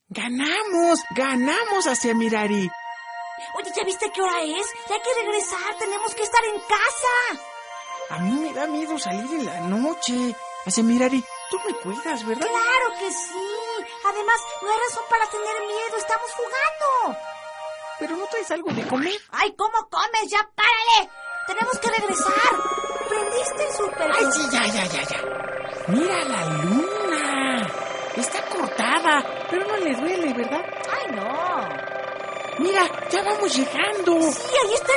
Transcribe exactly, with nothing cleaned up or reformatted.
¡Ganamos! ¡Ganamos hacia Mirari! Oye, ¿ya viste qué hora es? Ya hay que regresar, tenemos que estar en casa. A mí me da miedo salir en la noche. Hacia Mirari, tú me cuidas, ¿verdad? ¡Claro que sí! Además, no hay razón para tener miedo, estamos jugando. ¿Pero no traes algo de comer? ¡Ay, cómo comes! ¡Ya párale! ¡Tenemos que regresar! ¿Prendiste el súper? ¡Ay, sí, ya, ya, ya, ya! ¡Mira la luna! Está cortada, pero no le duele, ¿verdad? ¡Ay, no! ¡Mira, ya vamos llegando! Sí, ahí está